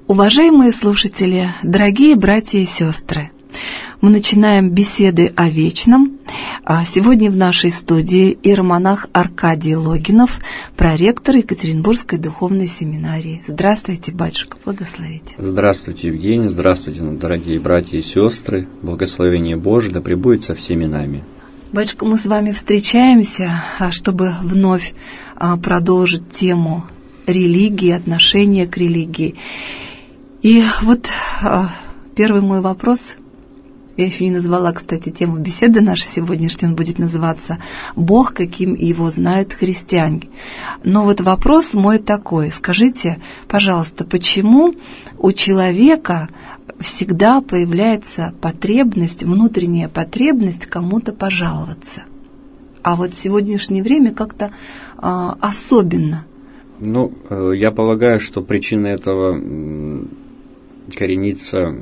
Уважаемые слушатели, дорогие братья и сестры, мы начинаем беседы о вечном. Сегодня в нашей студии иеромонах Аркадий Логинов, проректор Екатеринбургской духовной семинарии. Здравствуйте, батюшка, благословите. Здравствуйте, Евгений, здравствуйте, дорогие братья и сестры. Благословение Божие да пребудет со всеми нами. Батюшка, мы с вами встречаемся, чтобы вновь продолжить тему религии, отношения к религии. И вот первый мой вопрос, я еще не назвала, кстати, тему беседы нашей сегодняшней, он будет называться «Бог, каким его знают христиане». Но вот вопрос мой такой, скажите, пожалуйста, почему у человека всегда появляется потребность, внутренняя потребность кому-то пожаловаться? А вот в сегодняшнее время как-то особенно. Я полагаю, что причина этого коренится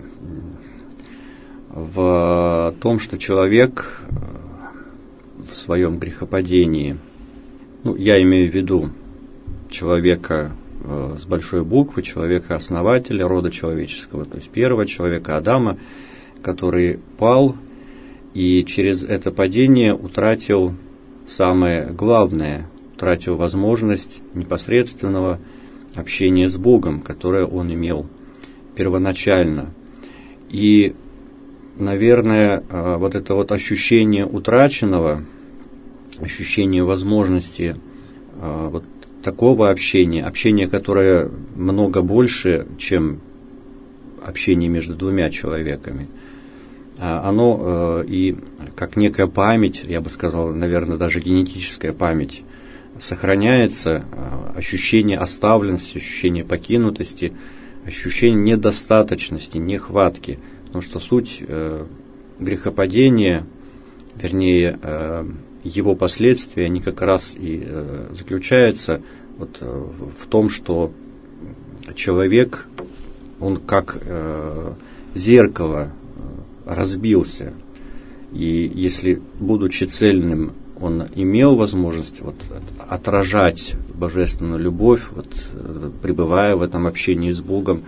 в том, что человек в своем грехопадении, я имею в виду человека с большой буквы, человека-основателя рода человеческого, то есть первого человека Адама, который пал и через это падение утратил самое главное, утратил возможность непосредственного общения с Богом, которое он имел первоначально. И, наверное, вот это вот ощущение утраченного, ощущение возможности вот такого общения, которое много больше, чем общение между двумя человеками, оно и как некая память, я бы сказал, наверное, даже генетическая память, сохраняется, ощущение оставленности, ощущение покинутости, ощущение недостаточности, нехватки. Потому что суть грехопадения, вернее, его последствия, они как раз и заключаются вот в том, что человек, он как зеркало разбился. И если, будучи цельным, он имел возможность отражать божественную любовь, пребывая в этом общении с Богом,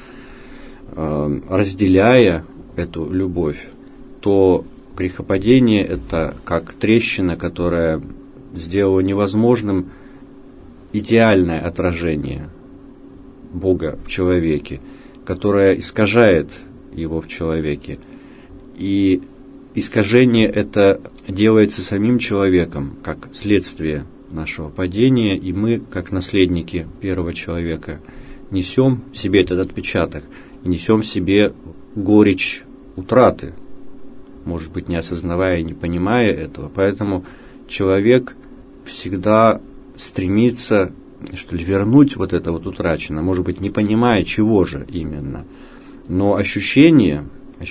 разделяя эту любовь, то грехопадение – это как трещина, которая сделала невозможным идеальное отражение Бога в человеке, которое искажает его в человеке. И искажение это делается самим человеком, как следствие нашего падения, и мы, как наследники первого человека, несем в себе этот отпечаток, и несем в себе горечь утраты, может быть, не осознавая и не понимая этого. Поэтому человек всегда стремится, вернуть вот это вот утраченное, может быть, не понимая, чего же именно. Но ощущение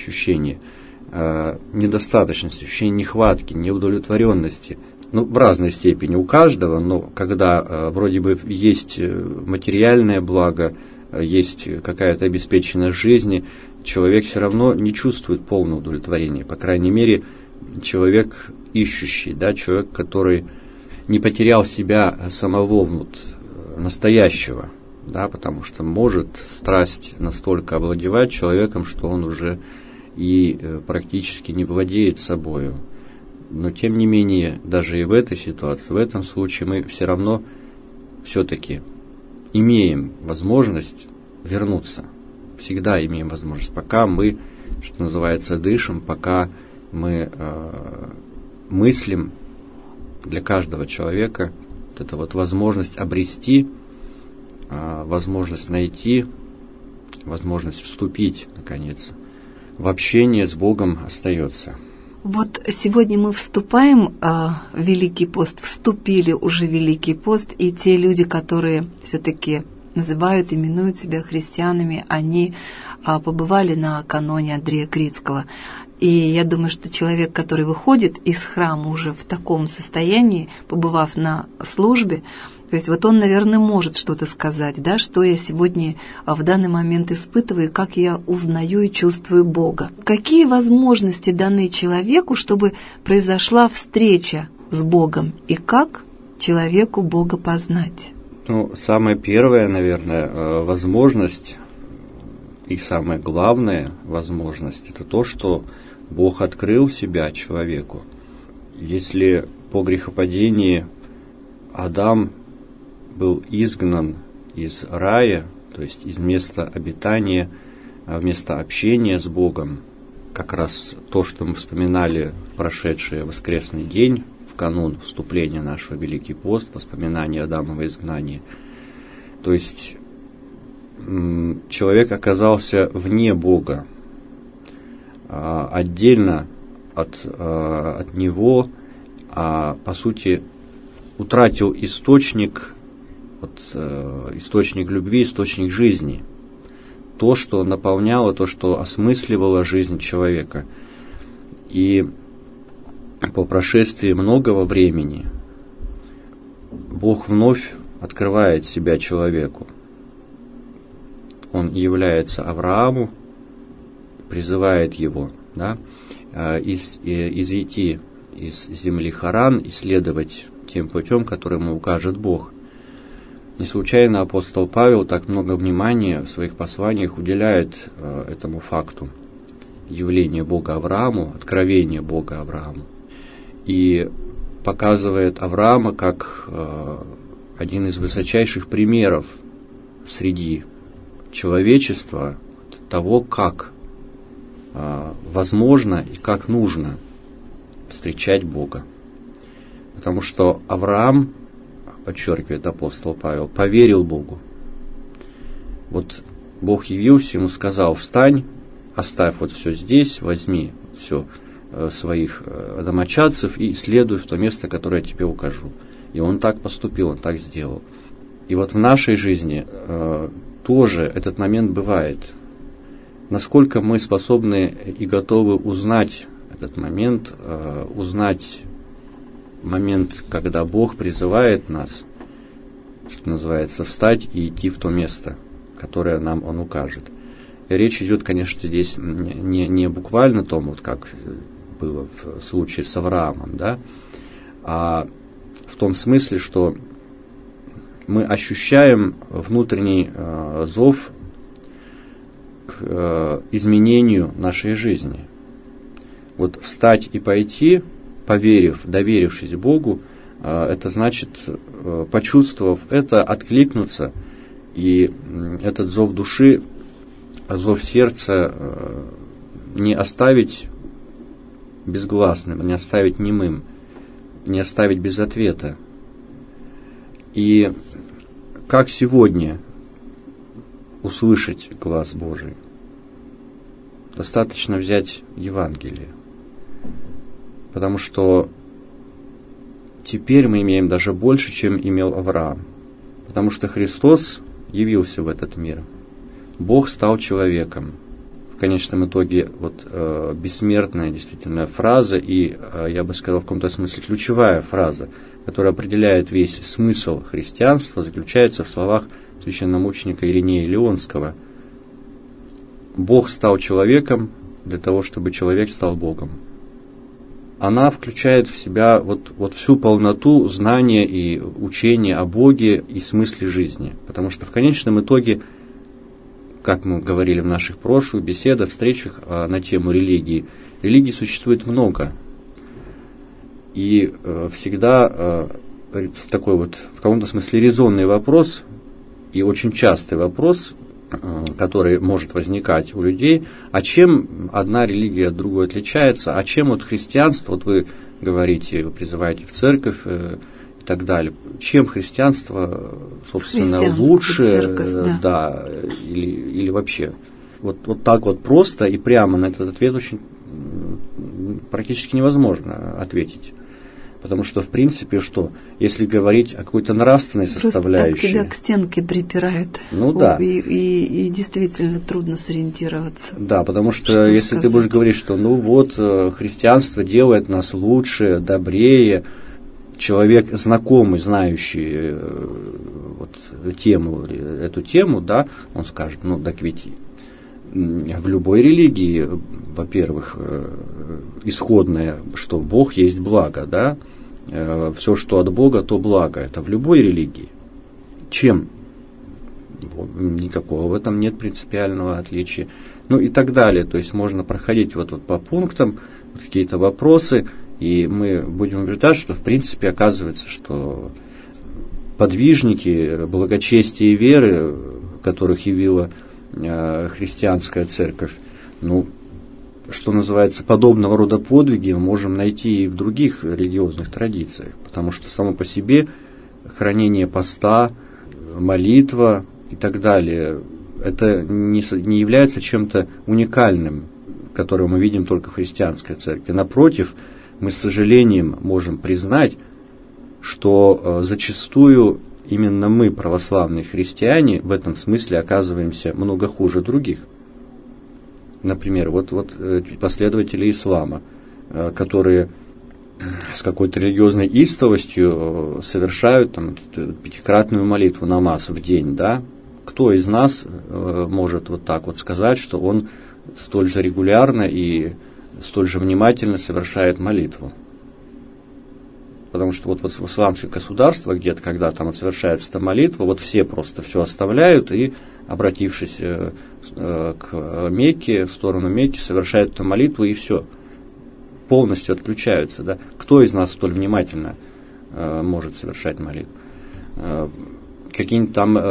недостаточности, ощущение нехватки, неудовлетворенности, в разной степени у каждого, но когда вроде бы есть материальное благо, есть какая-то обеспеченность жизни, человек все равно не чувствует полного удовлетворения. По крайней мере, человек ищущий, человек, который не потерял себя самого настоящего, потому что может страсть настолько овладевать человеком, что он уже и практически не владеет собою. Но тем не менее, даже и в этой ситуации, в этом случае мы все равно все-таки имеем возможность вернуться. Всегда имеем возможность, пока мы, что называется, дышим, пока мы мыслим. Для каждого человека это возможность обрести, возможность найти, возможность вступить, наконец, в общение с Богом остается. Вот сегодня мы вступаем в Великий пост, вступили уже в Великий пост, и те люди, которые все-таки называют, именуют себя христианами, они побывали на каноне Андрея Крицкого. И я думаю, что человек, который выходит из храма уже в таком состоянии, побывав на службе, то есть он, наверное, может что-то сказать, что я сегодня в данный момент испытываю, как я узнаю и чувствую Бога. Какие возможности даны человеку, чтобы произошла встреча с Богом, и как человеку Бога познать? Самая первая, наверное, возможность и самая главная возможность – это то, что Бог открыл себя человеку. Если по грехопадении Адам был изгнан из рая, то есть из места обитания, места общения с Богом, как раз то, что мы вспоминали в прошедший воскресный день, в канун вступления нашего в Великий пост, воспоминания Адамова изгнания. То есть человек оказался вне Бога, отдельно от Него, по сути, утратил источник любви, источник жизни. То, что наполняло, то, что осмысливало жизнь человека. И по прошествии многого времени Бог вновь открывает себя человеку. Он является Аврааму, призывает его, изойти из земли Харан, исследовать тем путем, который ему укажет Бог. Не случайно апостол Павел так много внимания в своих посланиях уделяет этому факту явления Бога Аврааму, откровения Бога Аврааму. И показывает Авраама как один из высочайших примеров среди человечества того, как возможно и как нужно встречать Бога. Потому что Авраам, подчеркивает апостол Павел, поверил Богу. Вот Бог явился, ему сказал: встань, оставь вот все здесь, возьми все своих домочадцев и следуй в то место, которое я тебе укажу. И он так поступил, он так сделал. И вот в нашей жизни тоже этот момент бывает. Насколько мы способны и готовы узнать этот момент, узнать момент, когда Бог призывает нас, что называется, встать и идти в то место, которое нам Он укажет. И речь идет, конечно, здесь не буквально о том, вот как было в случае с Авраамом, а в том смысле, что мы ощущаем внутренний зов к изменению нашей жизни. Вот встать и пойти, поверив, доверившись Богу, это значит, почувствовав это, откликнуться, и этот зов души, зов сердца не оставить безгласным, не оставить немым, не оставить без ответа. И как сегодня услышать глас Божий? Достаточно взять Евангелие. Потому что теперь мы имеем даже больше, чем имел Авраам. Потому что Христос явился в этот мир. Бог стал человеком. В конечном итоге бессмертная действительно фраза, и, я бы сказал, в каком-то смысле ключевая фраза, которая определяет весь смысл христианства, заключается в словах священномученика Иринея Леонского: «Бог стал человеком для того, чтобы человек стал Богом». Она включает в себя вот всю полноту знания и учения о Боге и смысле жизни. Потому что в конечном итоге, как мы говорили в наших прошлых беседах, встречах на тему религии существует много. И всегда такой в каком-то смысле резонный вопрос, и очень частый вопрос, который может возникать у людей: а чем одна религия от другой отличается, а чем христианство, вы говорите, вы призываете в церковь и так далее, чем христианство, собственно, лучше, церковь, или вообще. Вот так просто и прямо на этот ответ очень практически невозможно ответить. Потому что, в принципе, если говорить о какой-то нравственной составляющей... Так тебя к стенке припирает. Да. И действительно трудно сориентироваться. Да, потому что если сказать? Ты будешь говорить, что христианство делает нас лучше, добрее, человек, знакомый, знающий эту тему, он скажет: так ведь в любой религии, во-первых, исходное, что Бог есть благо, все, что от Бога, то благо. Это в любой религии. Чем никакого в этом нет принципиального отличия. Ну и так далее. То есть можно проходить вот по пунктам какие-то вопросы, и мы будем убеждать, что в принципе оказывается, что подвижники благочестия и веры, которых явила христианская церковь, ну, что называется, подобного рода подвиги мы можем найти и в других религиозных традициях, потому что само по себе хранение поста, молитва и так далее, это не является чем-то уникальным, которое мы видим только в христианской церкви. Напротив, мы с сожалением можем признать, что зачастую именно мы, православные христиане, в этом смысле оказываемся много хуже других. Например, вот последователи ислама, которые с какой-то религиозной истовостью совершают там пятикратную молитву, намаз в день, да? Кто из нас может вот так вот сказать, что он столь же регулярно и столь же внимательно совершает молитву? Потому что вот в исламских государствах, где-то, когда там совершается эта молитва, вот все просто все оставляют и, обратившись к Мекке, в сторону Мекки, совершают эту молитву и все, полностью отключаются. Да? Кто из нас столь внимательно может совершать молитву? Какие-нибудь там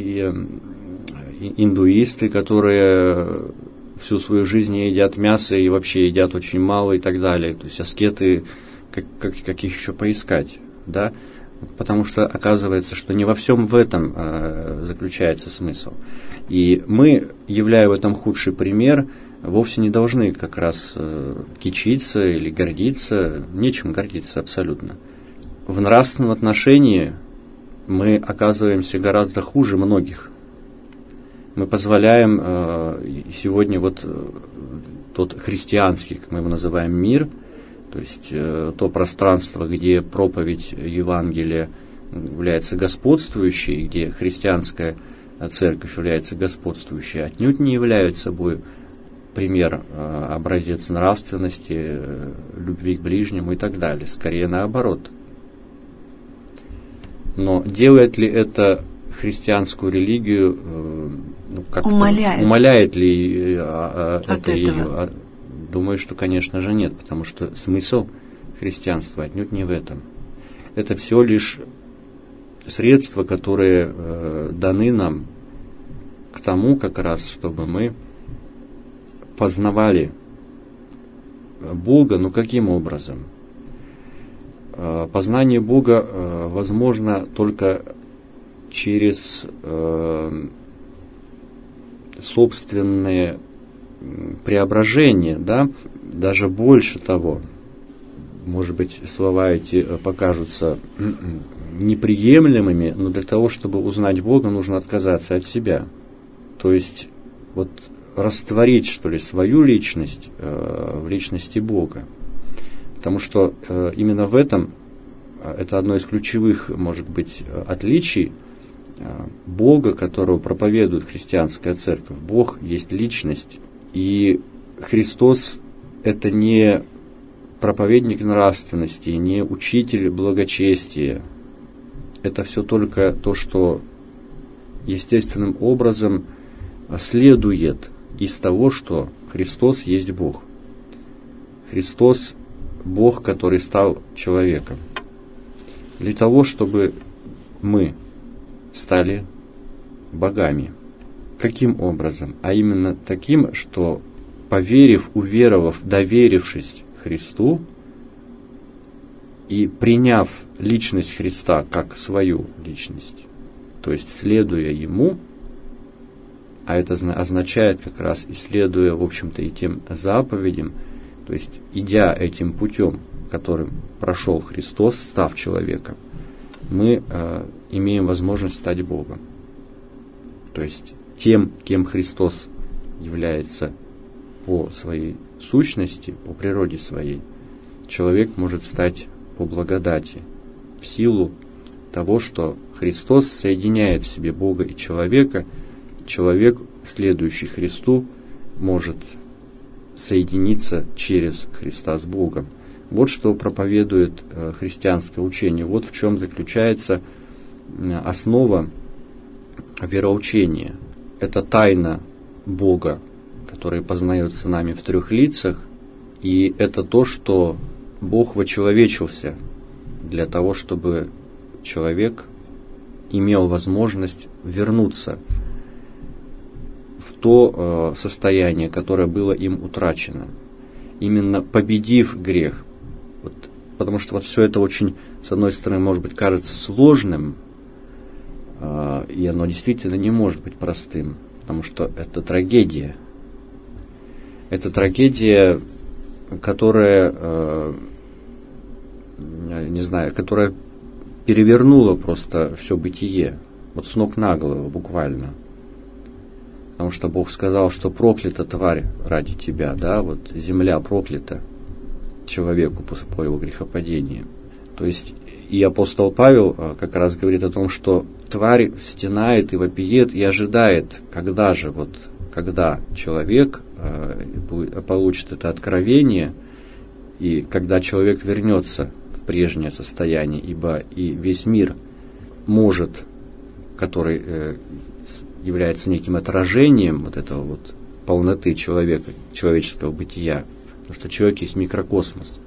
индуисты, которые всю свою жизнь не едят мясо и вообще едят очень мало и так далее. То есть аскеты, каких еще поискать, да? Потому что оказывается, что не во всем в этом заключается смысл. И мы, являя в этом худший пример, вовсе не должны как раз кичиться или гордиться, нечем гордиться абсолютно. В нравственном отношении мы оказываемся гораздо хуже многих. Мы позволяем сегодня вот тот христианский, как мы его называем, мир, то есть то пространство, где проповедь Евангелия является господствующей, где христианская церковь является господствующей, отнюдь не является собой пример, образец нравственности, любви к ближнему и так далее. Скорее наоборот. Но делает ли это христианскую религию, умаляет ли это ее? Думаю, что, конечно же, нет, потому что смысл христианства отнюдь не в этом. Это всего лишь средства, которые даны нам к тому, как раз, чтобы мы познавали Бога. Ну, каким образом? Познание Бога возможно только через собственные преображение, да, даже больше того. Может быть, слова эти покажутся неприемлемыми, но для того, чтобы узнать Бога, нужно отказаться от себя. То есть, вот растворить, что ли, свою личность в личности Бога. Потому что именно в этом, это одно из ключевых, может быть, отличий Бога, которого проповедует христианская церковь. Бог есть личность. И Христос – это не проповедник нравственности, не учитель благочестия. Это все только то, что естественным образом следует из того, что Христос есть Бог. Христос – Бог, который стал человеком. Для того, чтобы мы стали богами. Каким образом? А именно таким, что, поверив, уверовав, доверившись Христу и приняв личность Христа как свою личность, то есть следуя Ему, а это означает как раз и следуя, в общем-то, и тем заповедям, то есть идя этим путем, которым прошел Христос, став человеком, мы имеем возможность стать Богом. То есть тем, кем Христос является по своей сущности, по природе своей, человек может стать по благодати, в силу того, что Христос соединяет в себе Бога и человека. Человек, следующий Христу, может соединиться через Христа с Богом. Вот что проповедует христианское учение. Вот в чем заключается основа вероучение. Это тайна Бога, которая познается нами в 3 лицах, и это то, что Бог вочеловечился для того, чтобы человек имел возможность вернуться в то состояние, которое было им утрачено, именно победив грех. Потому что все это очень, с одной стороны, может быть, кажется сложным, и оно действительно не может быть простым, потому что это трагедия. Это трагедия, которая, которая перевернула просто все бытие, с ног на голову буквально. Потому что Бог сказал, что проклята тварь ради тебя, земля проклята человеку по его грехопадению. То есть и апостол Павел как раз говорит о том, что тварь стенает и вопиет и ожидает, когда человек получит это откровение, и когда человек вернется в прежнее состояние, ибо и весь мир может, который является неким отражением этого полноты человека, человеческого бытия, потому что человек есть микрокосмос.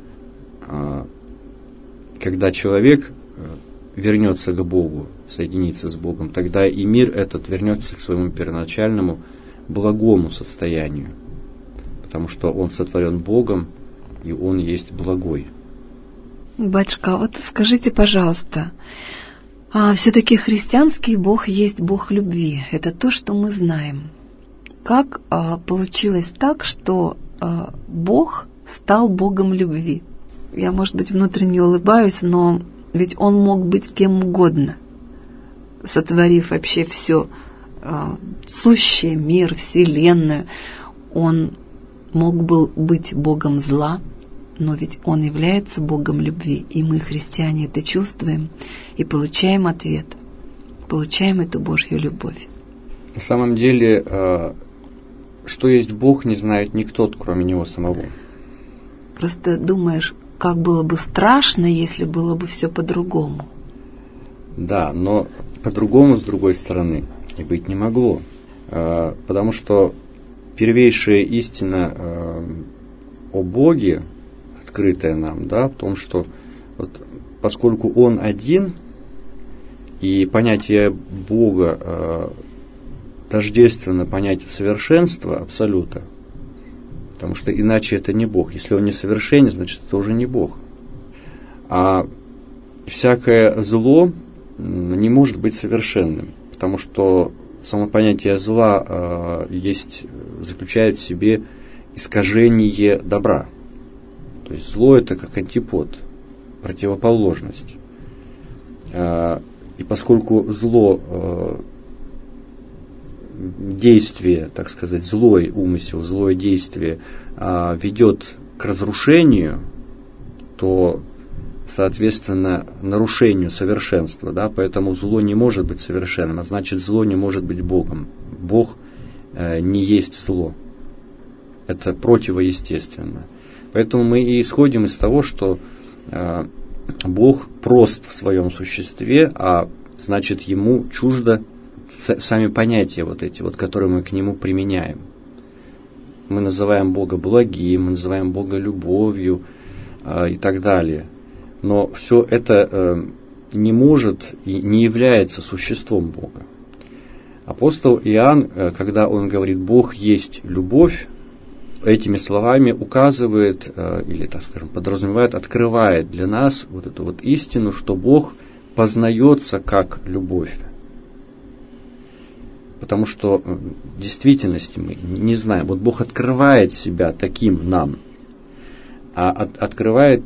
Когда человек вернется к Богу, соединится с Богом, тогда и мир этот вернется к своему первоначальному благому состоянию, потому что он сотворен Богом, и он есть благой. Батюшка, вот скажите, пожалуйста, все-таки христианский Бог есть Бог любви. Это то, что мы знаем. Как получилось так, что Бог стал Богом любви? Я, может быть, внутренне улыбаюсь, но ведь Он мог быть кем угодно, сотворив вообще все сущее, мир, вселенную. Он мог был быть Богом зла, но ведь Он является Богом любви, и мы, христиане, это чувствуем и получаем ответ, получаем эту Божью любовь. На самом деле, что есть Бог, не знает никто, кроме Него самого. Просто думаешь, как было бы страшно, если было бы все по-другому. Да, но по-другому, с другой стороны, и быть не могло. Потому что первейшая истина о Боге, открытая нам, в том, что поскольку Он один, и понятие Бога тождественно понятию совершенства, абсолюта, потому что иначе это не Бог. Если Он не совершенен, значит, это уже не Бог. А всякое зло не может быть совершенным, потому что само понятие зла заключает в себе искажение добра. То есть зло – это как антипод, противоположность. И поскольку зло, действие, так сказать, злой умысел, злое действие ведет к разрушению, то, соответственно, нарушению совершенства, поэтому зло не может быть совершенным, а значит, зло не может быть Богом. Бог не есть зло. Это противоестественно. Поэтому мы и исходим из того, что Бог прост в своем существе, а значит, Ему чуждо сами понятия которые мы к Нему применяем. Мы называем Бога благим, мы называем Бога любовью и так далее. Но все это не может и не является существом Бога. Апостол Иоанн, когда он говорит «Бог есть любовь», этими словами указывает, или, так скажем, подразумевает, открывает для нас эту истину, что Бог познается как любовь. Потому что в действительности мы не знаем. Бог открывает себя таким нам, а открывает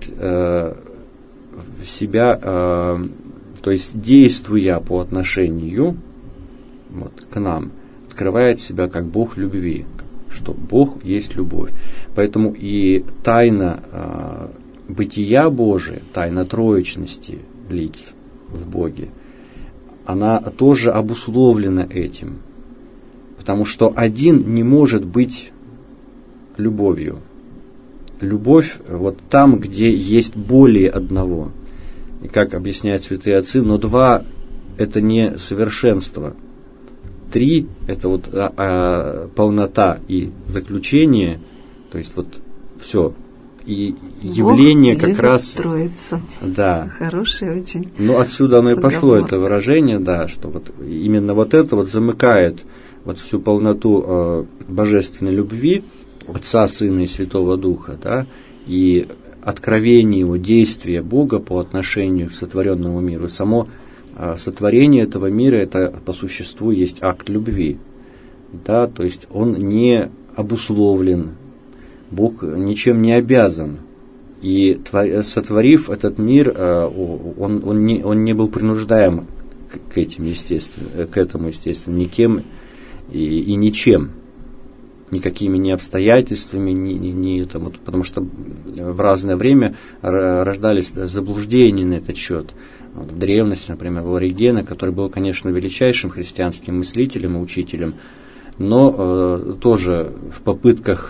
себя, то есть действуя по отношению к нам, открывает себя как Бог любви, что Бог есть любовь. Поэтому и тайна бытия Божия, тайна троечности лиц в Боге, она тоже обусловлена этим. Потому что один не может быть любовью. Любовь там, где есть более одного. И как объясняют святые отцы, но два – это не совершенство. 3 – это вот полнота и заключение, то есть вот все. И явление Бог как раз... Троицу. Да. Хорошее очень. Ну, отсюда оно и пошло, это выражение, да, что вот именно вот это вот замыкает вот всю полноту божественной любви Отца, Сына и Святого Духа, да, и откровение его, действия Бога по отношению к сотворенному миру. Само сотворение этого мира, это по существу есть акт любви, да, то есть он не обусловлен, Бог ничем не обязан. И сотворив этот мир, он не был принуждаем к этому, естественно, никем и ничем, никакими ни обстоятельствами, ни там, потому что в разное время рождались заблуждения на этот счет. В древности, например, у Оригена, который был, конечно, величайшим христианским мыслителем и учителем, но тоже в попытках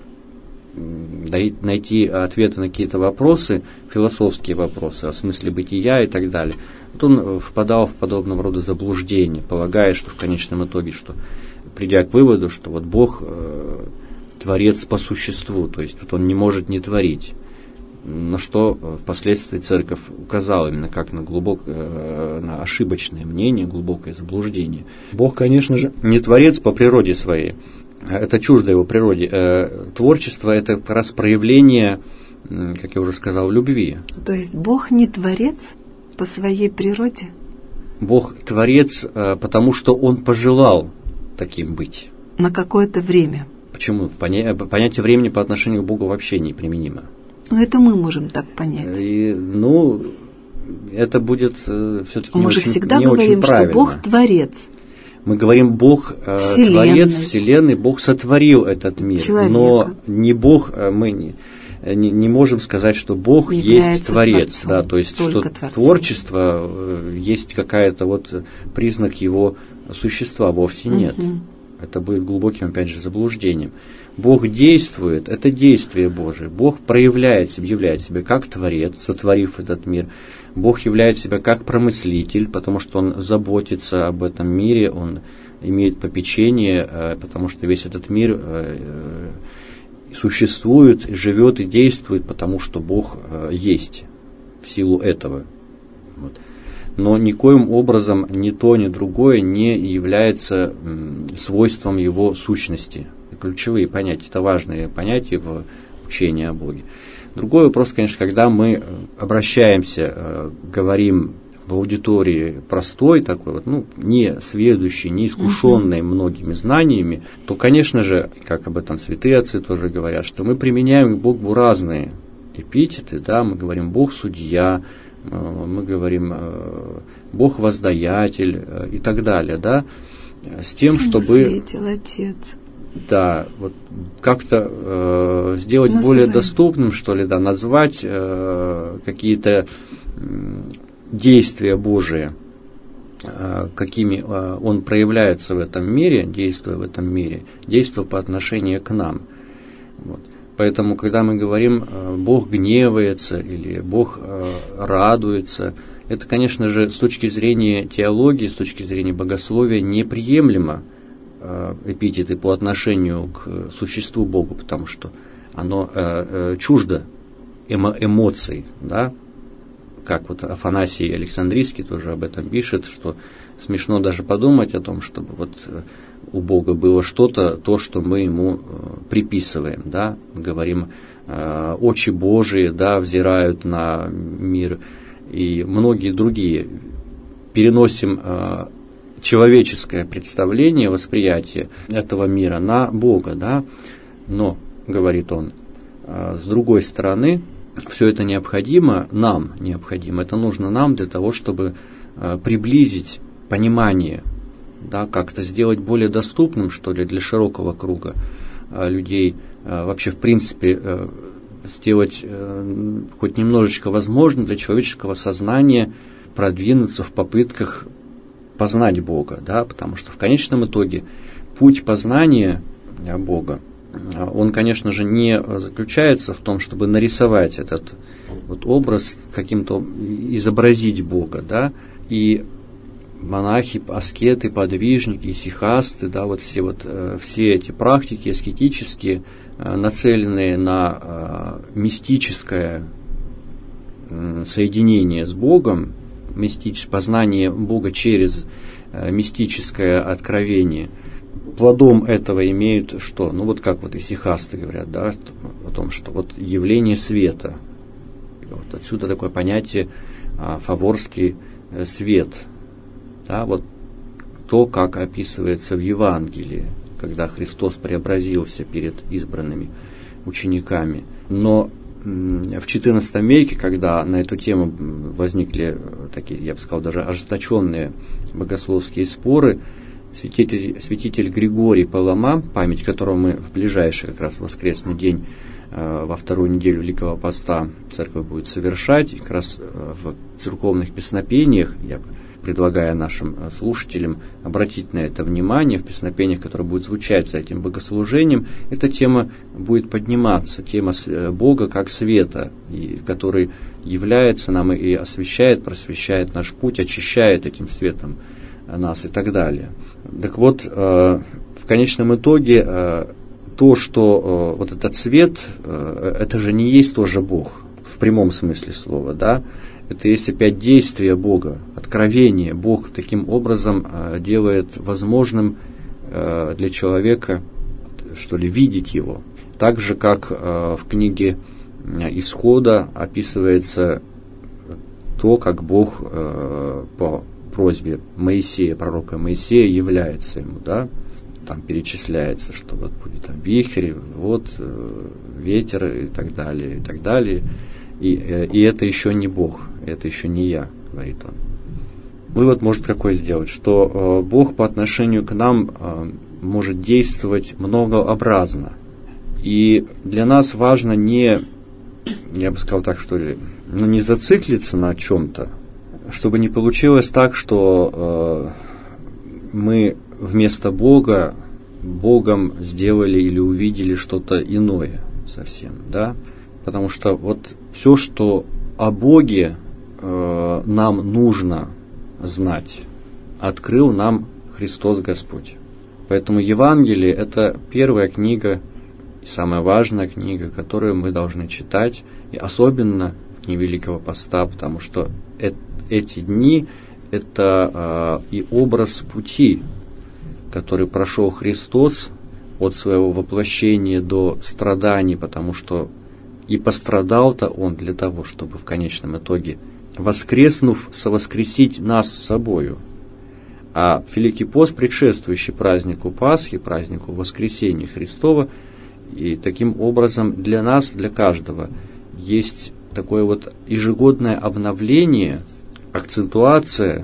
найти ответы на какие-то вопросы, философские вопросы о смысле бытия и так далее. Вот он впадал в подобного рода заблуждения, полагая, что в конечном итоге, что придя к выводу, что вот Бог творец по существу, то есть вот он не может не творить. На что впоследствии Церковь указала именно как на ошибочное мнение, глубокое заблуждение. Бог, конечно же, не творец по природе своей. Это чуждо его природе. Творчество – это как раз проявление, как я уже сказал, любви. То есть Бог не творец по своей природе? Бог творец, потому что Он пожелал таким быть. На какое-то время. Почему? Понятие времени по отношению к Богу вообще неприменимо. Но это мы можем так понять. Это будет все-таки мы не же очень, всегда не говорим, очень правильно. что Бог творец. Мы говорим, Бог творец Вселенной, Бог сотворил этот мир. Человека. Но не Бог, мы не можем сказать, что Бог есть творец. Да, то есть, что творчество есть какая-то вот признак его существа, вовсе нет. Это будет глубоким, опять же, заблуждением. Бог действует, это действие Божие. Бог проявляет себя, являет себя как творец, сотворив этот мир. Бог являет себя как промыслитель, потому что Он заботится об этом мире, Он имеет попечение, потому что весь этот мир существует, живет и действует, потому что Бог есть в силу этого. Вот. Но никоим образом ни то, ни другое не является свойством Его сущности. Ключевые понятия, это важные понятия в учении о Боге. Другой вопрос, конечно, когда мы обращаемся, говорим в аудитории простой, такой вот, не сведущий, не искушенный многими знаниями, то, конечно же, как об этом святые отцы тоже говорят, что мы применяем к Богу разные эпитеты, да, мы говорим Бог судья, мы говорим Бог воздаятель и так далее, да, с тем, чтобы... Светил Отец. Да, вот как-то сделать более доступным, что ли, да, назвать какие-то действия Божии, какими Он проявляется в этом мире, действуя в этом мире, действуя по отношению к нам. Вот. Поэтому, когда мы говорим «Бог гневается» или «Бог радуется», это, конечно же, с точки зрения теологии, с точки зрения богословия неприемлемо, эпитеты по отношению к существу Бога, потому что оно чуждо эмоций, да, как вот Афанасий Александрийский тоже об этом пишет, что смешно даже подумать о том, чтобы вот у Бога было что-то, то, что мы Ему приписываем, да, говорим, очи Божии, да, взирают на мир, и многие другие, переносим человеческое представление, восприятие этого мира на Бога, да, но, говорит он, с другой стороны, все это необходимо, это нужно нам для того, чтобы приблизить понимание, да, как-то сделать более доступным, что ли, для широкого круга людей, вообще, в принципе, сделать хоть немножечко возможно для человеческого сознания продвинуться в попытках познать Бога, да, потому что в конечном итоге путь познания Бога, он, конечно же, не заключается в том, чтобы нарисовать этот вот образ, каким-то изобразить Бога, да, и монахи, аскеты, подвижники, исихасты, да, все эти практики аскетические, нацеленные на мистическое соединение с Богом, познание Бога через мистическое откровение. Плодом этого имеют что? Как исихасты говорят, да, о том, что явление света. Отсюда такое понятие фаворский свет. Да, то, как описывается в Евангелии, когда Христос преобразился перед избранными учениками. Но в XIV веке, когда на эту тему возникли такие, я бы сказал, даже ожесточенные богословские споры, святитель Григорий Палама, память которого мы в ближайший как раз воскресный день во вторую неделю Великого Поста церковь будет совершать, и как раз в церковных песнопениях, я предлагаю нашим слушателям обратить на это внимание, в песнопениях, которые будут звучать за этим богослужением, эта тема будет подниматься, тема Бога как света, который является нам и освещает, просвещает наш путь, очищает этим светом нас и так далее. Так вот, в конечном итоге, то, что этот свет, это же не есть тоже Бог, в прямом смысле слова, да? Это есть опять действие Бога, откровение. Бог таким образом делает возможным для человека, видеть Его. Так же, как в книге Исхода описывается то, как Бог по просьбе Моисея, пророка Моисея, является ему, да? Там перечисляется, что будет там вихрь, ветер и так далее, и так далее. И это еще не Бог, это еще не я, говорит он. Вывод может какой сделать, что Бог по отношению к нам может действовать многообразно. И для нас важно не, я бы сказал так, не зациклиться на чем-то, чтобы не получилось так, что мы вместо Бога Богом сделали или увидели что-то иное совсем, да? Потому что все, что о Боге нам нужно знать, открыл нам Христос Господь. Поэтому Евангелие – это первая книга, самая важная книга, которую мы должны читать, и особенно в дни Великого Поста, потому что эти дни – это и образ пути, который прошел Христос от своего воплощения до страданий, потому что и пострадал-то Он для того, чтобы в конечном итоге, воскреснув, совоскресить нас с собою. А Великий пост, предшествующий празднику Пасхи, празднику Воскресения Христова, и таким образом для нас, для каждого, есть такое ежегодное обновление, акцентуация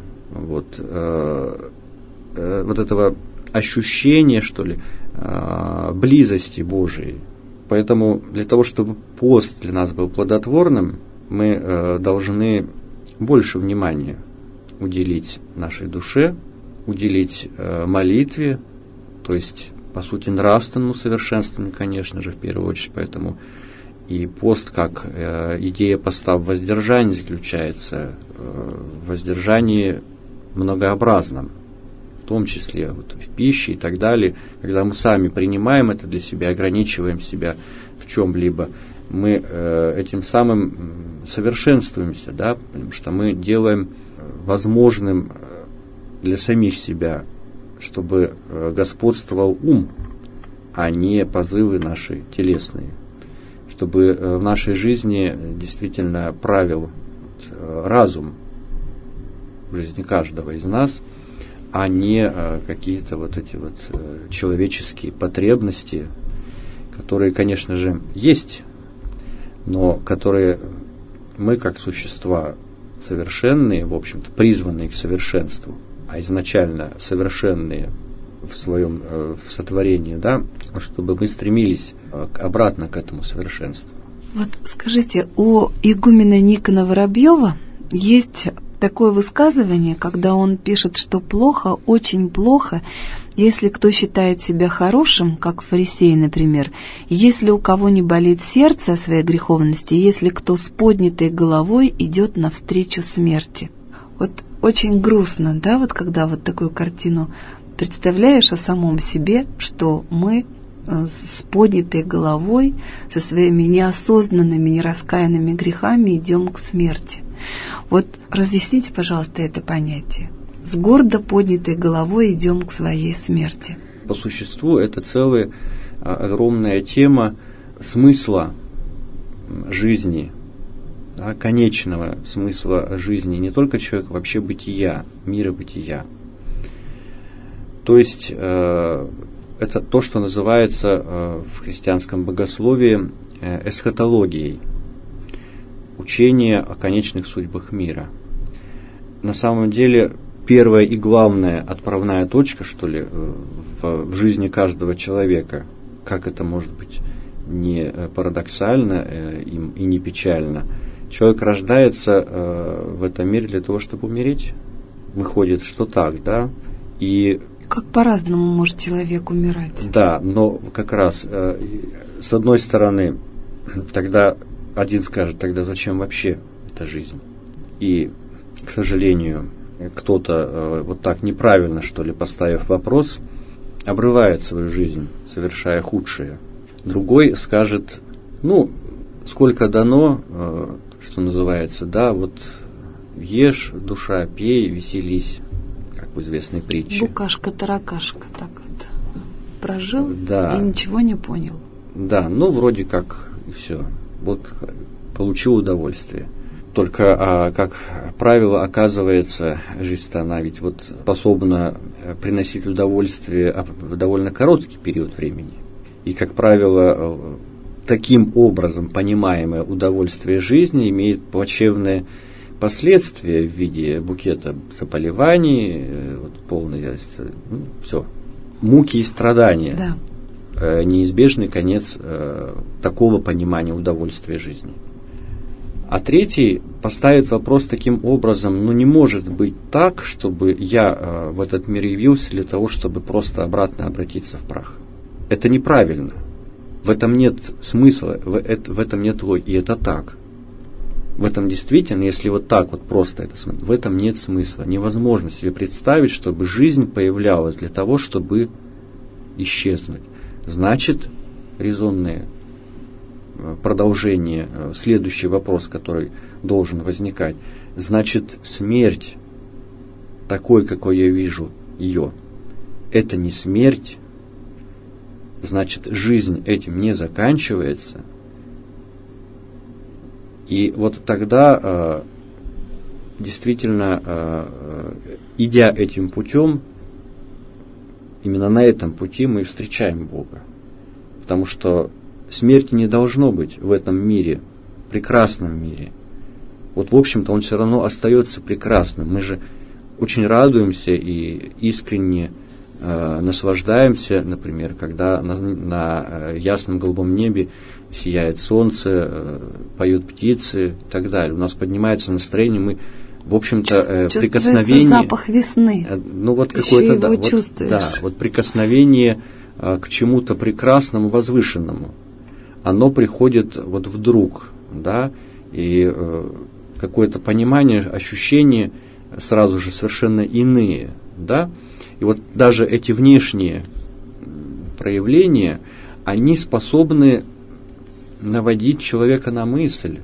этого ощущения, близости Божией. Поэтому для того, чтобы пост для нас был плодотворным, мы должны больше внимания уделить нашей душе, уделить молитве, то есть, по сути, нравственному совершенствованию, конечно же, в первую очередь. Поэтому и пост, как идея поста в воздержании, заключается в воздержании многообразном, в том числе в пище и так далее. Когда мы сами принимаем это для себя, ограничиваем себя в чем-либо, мы этим самым совершенствуемся, да, потому что мы делаем возможным для самих себя, чтобы господствовал ум, а не позывы наши телесные, чтобы в нашей жизни действительно правил разум в жизни каждого из нас, а не какие-то эти человеческие потребности, которые, конечно же, есть, но которые мы, как существа совершенные, в общем-то, призванные к совершенству, а изначально совершенные в своем сотворении, да, чтобы мы стремились обратно к этому совершенству. Скажите, у игумена Никона Воробьева есть такое высказывание, когда он пишет, что плохо, очень плохо, если кто считает себя хорошим, как фарисеи, например, если у кого не болит сердце о своей греховности, если кто с поднятой головой идет навстречу смерти. очень грустно, да, вот когда вот такую картину представляешь о самом себе, что мы с поднятой головой, со своими неосознанными, нераскаянными грехами идем к смерти. Вот разъясните, пожалуйста, это понятие. С гордо поднятой головой идем к своей смерти. По существу это целая огромная тема смысла жизни, да, конечного смысла жизни, не только человека, вообще бытия, мира бытия. То есть это то, что называется в христианском богословии эсхатологией, учение о конечных судьбах мира. На самом деле, первая и главная отправная точка, что ли, в жизни каждого человека, как это может быть не парадоксально и не печально, человек рождается в этом мире для того, чтобы умереть. Выходит, что так, да? И как по-разному может человек умирать. Да, но как раз, с одной стороны, тогда один скажет, тогда зачем вообще эта жизнь? И, к сожалению, кто-то вот так неправильно, что ли, поставив вопрос, обрывает свою жизнь, совершая худшее. Другой скажет, ну, сколько дано, что называется, да, вот ешь, душа, пей, веселись, как в известной притче. Букашка-таракашка так вот прожил, да, и ничего не понял. Да, ну, вроде как и все. Вот получил удовольствие. Только, как правило, оказывается, жизнь-то она ведь вот способна приносить удовольствие в довольно короткий период времени. И, как правило, таким образом понимаемое удовольствие жизни имеет плачевные последствия в виде букета заболеваний, вот, полный, все, муки и страдания. Да. Неизбежный конец такого понимания удовольствия жизни. А третий поставит вопрос таким образом, не может быть так, чтобы я в этот мир явился для того, чтобы просто обратно обратиться в прах. Это неправильно. В этом нет смысла, в этом нет логики, и это так. В этом действительно, если вот так вот просто это смотреть, в этом нет смысла. Невозможно себе представить, чтобы жизнь появлялась для того, чтобы исчезнуть. Значит, резонное продолжение, следующий вопрос, который должен возникать, значит, смерть, такой, какой я вижу ее, это не смерть, значит, жизнь этим не заканчивается. И вот тогда действительно, идя этим путем, именно на этом пути мы встречаем Бога. Потому что смерти не должно быть в этом мире, прекрасном мире. Вот, в общем-то, он все равно остается прекрасным. Мы же очень радуемся и искренне наслаждаемся, например, когда на ясном голубом небе сияет солнце, поют птицы и так далее. У нас поднимается настроение, мы, в общем-то, прикосновение... запах весны. Ну, вот какое-то, да, вот прикосновение к чему-то прекрасному, возвышенному. Оно приходит вот вдруг, да, и какое-то понимание, ощущения сразу же совершенно иные, да. И вот даже эти внешние проявления, они способны наводить человека на мысль,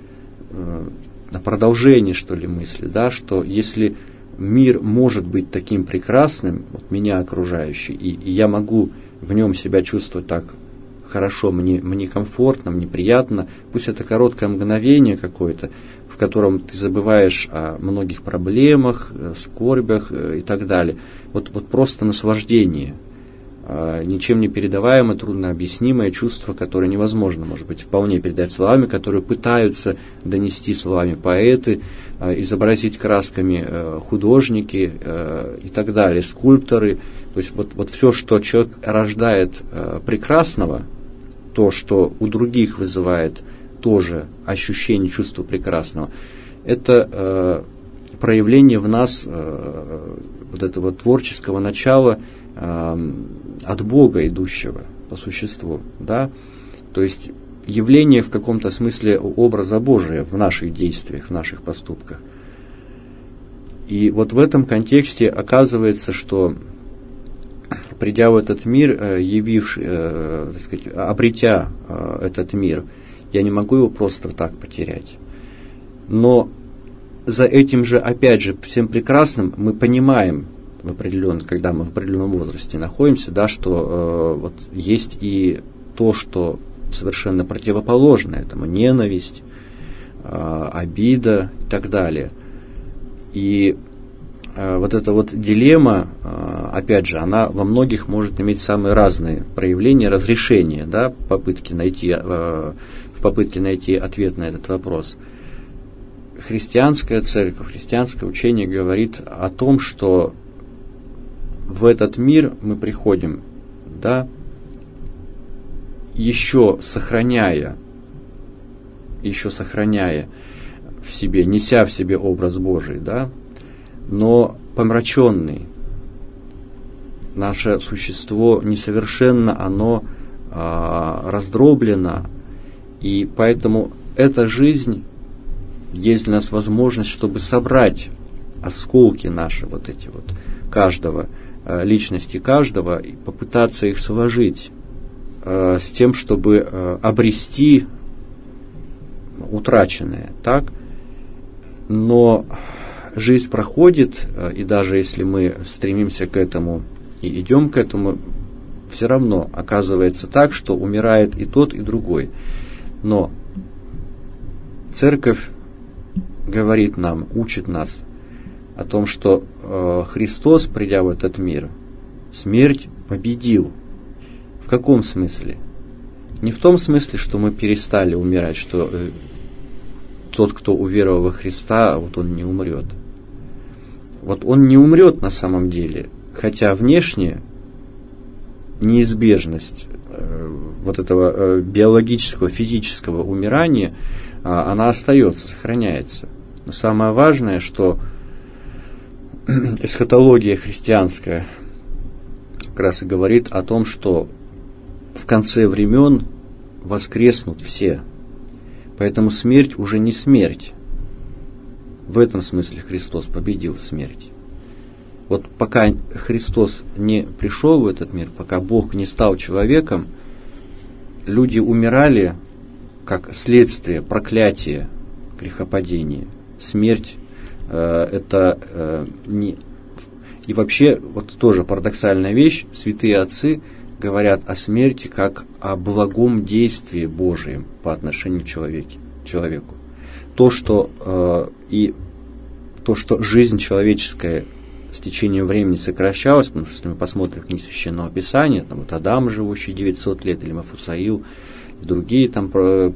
на продолжение, что ли, мысли, да, что если мир может быть таким прекрасным, вот меня окружающий, и я могу в нем себя чувствовать так хорошо, мне комфортно, мне приятно, пусть это короткое мгновение какое-то, в котором ты забываешь о многих проблемах, скорбях и так далее. Вот просто наслаждение, ничем не передаваемое, трудно объяснимое чувство, которое невозможно, может быть, вполне передать словами, которые пытаются донести словами поэты, изобразить красками художники и так далее, скульпторы. То есть вот все, что человек рождает прекрасного, то, что у других вызывает тоже ощущение, чувство прекрасного, это проявление в нас вот этого творческого начала от Бога идущего по существу, да, то есть явление в каком-то смысле образа Божия в наших действиях, в наших поступках. И вот в этом контексте оказывается, что придя в этот мир, обретя этот мир, я не могу его просто так потерять. Но за этим же, опять же, всем прекрасным мы понимаем, когда мы в определенном возрасте находимся, да, что вот есть и то, что совершенно противоположное этому, ненависть, обида и так далее. И вот эта вот дилемма, опять же, она во многих может иметь самые разные проявления, разрешения, да, в попытке найти ответ на этот вопрос. Христианская церковь, христианское учение говорит о том, что в этот мир мы приходим, да, еще сохраняя в себе, неся в себе образ Божий, да, но помраченный. Наше существо несовершенно, оно раздроблено, и поэтому эта жизнь есть для нас возможность, чтобы собрать осколки наши, вот эти вот, каждого, личности каждого, и попытаться их сложить с тем, чтобы обрести утраченное, так? Но жизнь проходит, и даже если мы стремимся к этому и идем к этому, все равно оказывается так, что умирает и тот, и другой. Но Церковь говорит нам, учит нас о том, что Христос, придя в этот мир, смерть победил. В каком смысле? Не в том смысле, что мы перестали умирать, что тот, кто уверовал во Христа, вот он не умрет. Вот он не умрет на самом деле, хотя внешне неизбежность вот этого биологического, физического умирания, она остается, сохраняется. Но самое важное, что эсхатология христианская как раз и говорит о том, что в конце времен воскреснут все. Поэтому смерть уже не смерть. В этом смысле Христос победил смерть. Вот пока Христос не пришел в этот мир, пока Бог не стал человеком, люди умирали как следствие проклятия, грехопадения. Смерть это не... И вообще, вот тоже парадоксальная вещь, святые отцы говорят о смерти как о благом действии Божьем по отношению к человеку. То, что жизнь человеческая с течением времени сокращалась, потому что если мы посмотрим книги Священного Писания, там вот Адам, живущий 900 лет, или Мафусаил, и другие там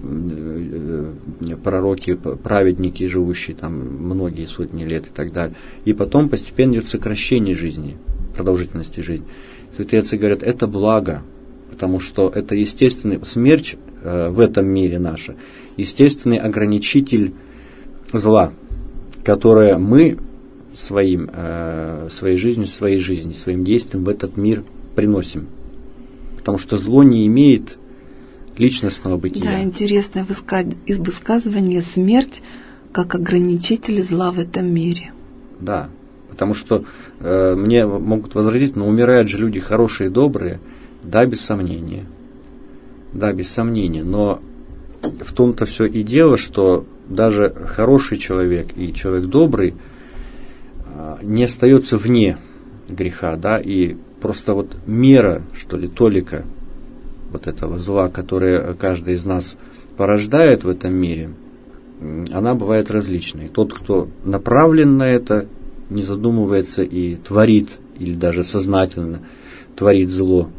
пророки, праведники, живущие там многие сотни лет и так далее. И потом постепенно идет сокращение жизни, продолжительности жизни. Святые отцы говорят, это благо, потому что это естественный, смерть в этом мире наша, естественный ограничитель зла, которое мы своей жизнью, своим действием в этот мир приносим. Потому что зло не имеет личностного бытия. Да, интересное высказывание: смерть как ограничитель зла в этом мире. Да, потому что мне могут возразить, но умирают же люди хорошие и добрые. Да, без сомнения. Да, без сомнения. Но в том-то все и дело, что даже хороший человек и человек добрый не остается вне греха, да, и просто вот мера, что ли, толика вот этого зла, которое каждый из нас порождает в этом мире, она бывает различной. Тот, кто направлен на это, не задумывается и творит, или даже сознательно творит зло.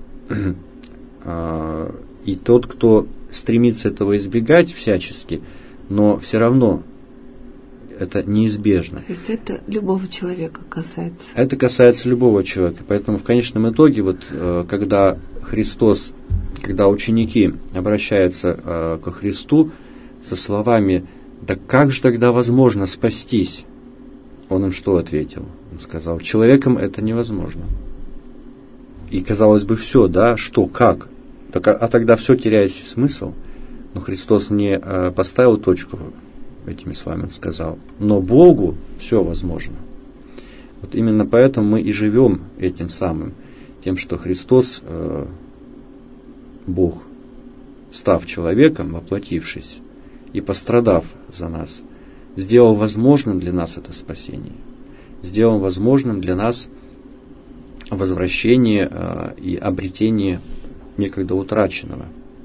И тот, кто стремится этого избегать всячески, но все равно это неизбежно. То есть это любого человека касается. Это касается любого человека. Поэтому в конечном итоге, вот, когда ученики обращаются ко Христу со словами: «Да как же тогда возможно спастись?» Он им что ответил? Он сказал: «Человеком это невозможно». И казалось бы, все, да, что, как? А тогда все теряет смысл. Но Христос не поставил точку этими словами, он сказал: «Но Богу все возможно». Вот именно поэтому мы и живем этим самым, тем, что Христос, Бог, став человеком, воплотившись и пострадав за нас, сделал возможным для нас это спасение, сделал возможным для нас возвращение и обретение некогда утраченного.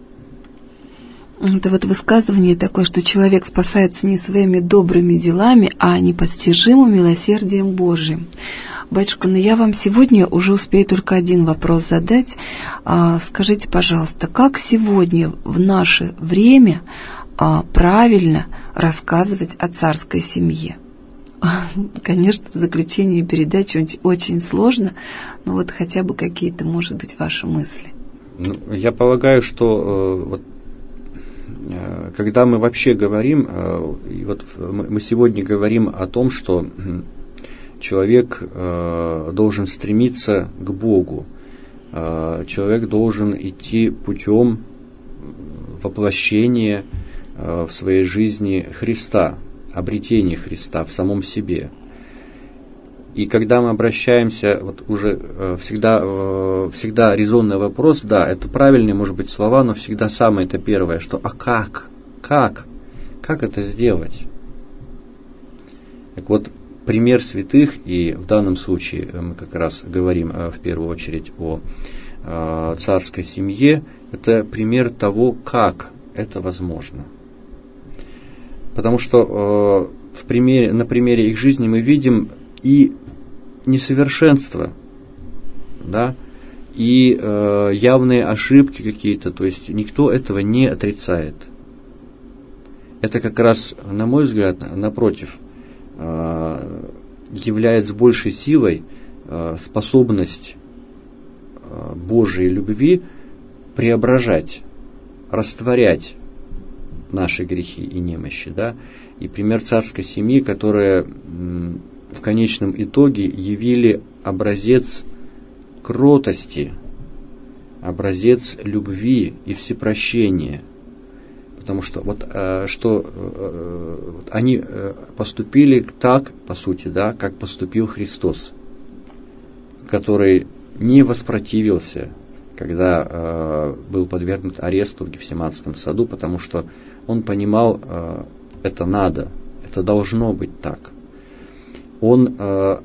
Это вот высказывание такое, что человек спасается не своими добрыми делами, а непостижимым милосердием Божьим. Батюшка, но я вам сегодня уже успею только один вопрос задать. Скажите, пожалуйста, как сегодня в наше время правильно рассказывать о царской семье? Конечно, в заключении передачи очень сложно, но вот хотя бы какие-то, может быть, ваши мысли. Я полагаю, что когда мы вообще говорим, вот мы сегодня говорим о том, что человек должен стремиться к Богу, человек должен идти путем воплощения в своей жизни Христа, обретения Христа в самом себе. И когда мы обращаемся, вот уже всегда резонный вопрос, да, это правильные, может быть, слова, но всегда самое это первое, что а как? Как это сделать? Так вот, пример святых, и в данном случае мы как раз говорим в первую очередь о царской семье, это пример того, как это возможно. Потому что на примере их жизни мы видим и несовершенство, да, и явные ошибки какие-то, то есть никто этого не отрицает. Это как раз, на мой взгляд, напротив, является большей силой способность Божией любви преображать, растворять наши грехи и немощи, да, и пример царской семьи, которая в конечном итоге явили образец кротости, образец любви и всепрощения, потому что они поступили так, по сути, да, как поступил Христос, который не воспротивился, когда был подвергнут аресту в Гефсиманском саду, потому что он понимал, это надо, это должно быть так. Он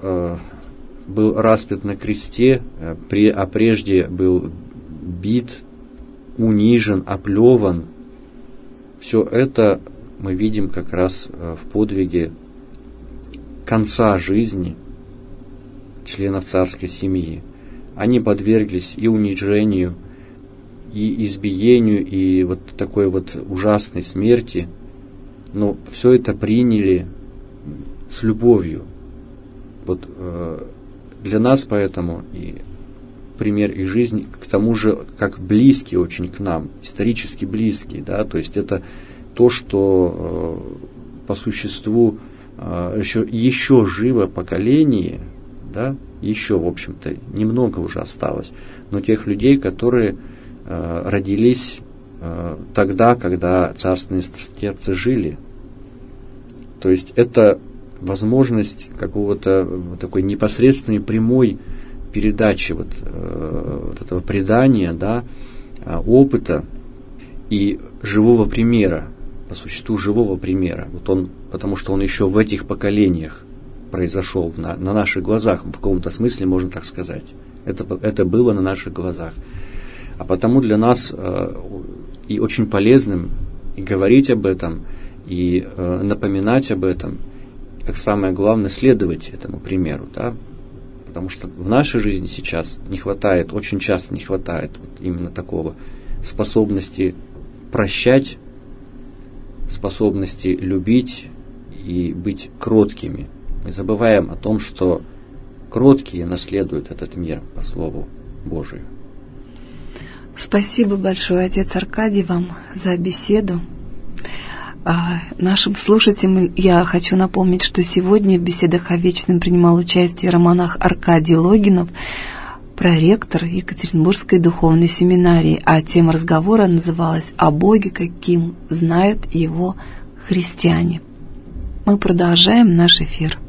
был распят на кресте, а прежде был бит, унижен, оплеван. Все это мы видим как раз в подвиге конца жизни членов царской семьи. Они подверглись и унижению, и избиению, и вот такой вот ужасной смерти, но все это приняли с любовью. Вот для нас поэтому и пример их жизни, к тому же, как близкий очень к нам, исторически близкий, да, то есть это то, что по существу еще живо поколение, да, еще, в общем-то, немного уже осталось, но тех людей, которые родились тогда, когда царственные страстотерпцы жили. То есть это возможность какого-то такой непосредственной прямой передачи вот этого предания, да, опыта и живого примера, по существу живого примера. Вот он, потому что он еще в этих поколениях произошел на наших глазах, в каком-то смысле можно так сказать. Это было на наших глазах. А потому для нас и очень полезным и говорить об этом, и напоминать об этом, как самое главное, следовать этому примеру, да? Потому что в нашей жизни сейчас не хватает, очень часто не хватает вот именно такого способности прощать, способности любить и быть кроткими. Мы забываем о том, что кроткие наследуют этот мир по Слову Божию. Спасибо большое, отец Аркадий, вам за беседу. Нашим слушателям я хочу напомнить, что сегодня в беседах о вечном принимал участие романах Аркадий Логинов, проректор Екатеринбургской духовной семинарии, а тема разговора называлась «О Боге, каким знают его христиане». Мы продолжаем наш эфир.